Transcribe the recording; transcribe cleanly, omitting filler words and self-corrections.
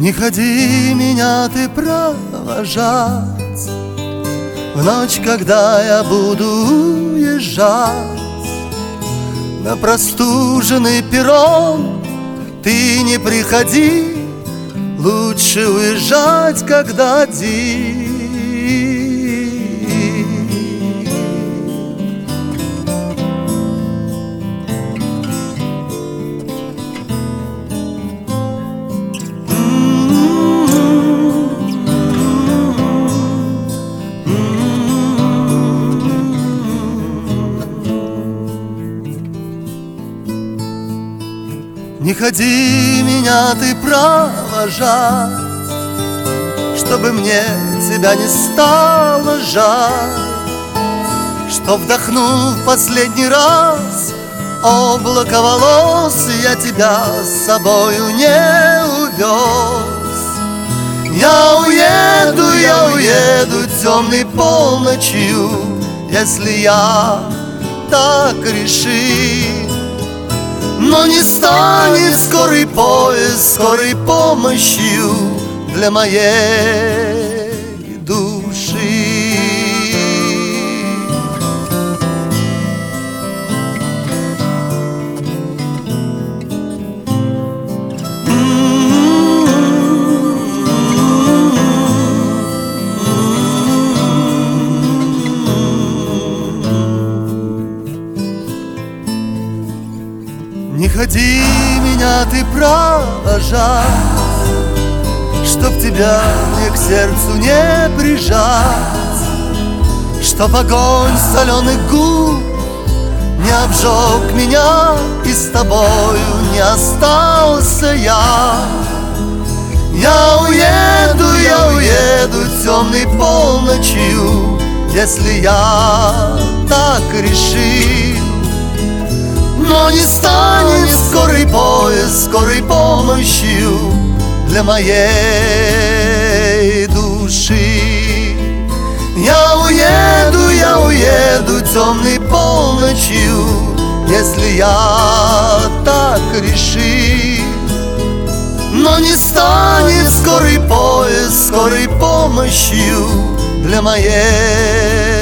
Не ходи меня ты провожать в ночь, когда я буду уезжать на простуженный перрон. Ты не приходи, лучше уезжать, когда один. Не ходи меня ты провожать, чтобы мне тебя не стало жаль, что, вдохнув последний раз облако волос, я тебя с собою не увез. Я уеду темной полночью, если я так решил. Но не станет скорый поезд скорой помощью для моей души. Не ходи меня ты провожать, чтоб тебя мне к сердцу не прижать, чтоб огонь соленых губ не обжег меня, и с тобою не остался я. Я уеду темной полночью, если я так решил. Но не станет скорый поезд скорой помощью для моей души. Я уеду темной полночью, если я так решил. Но не станет скорый поезд скорой помощью для моей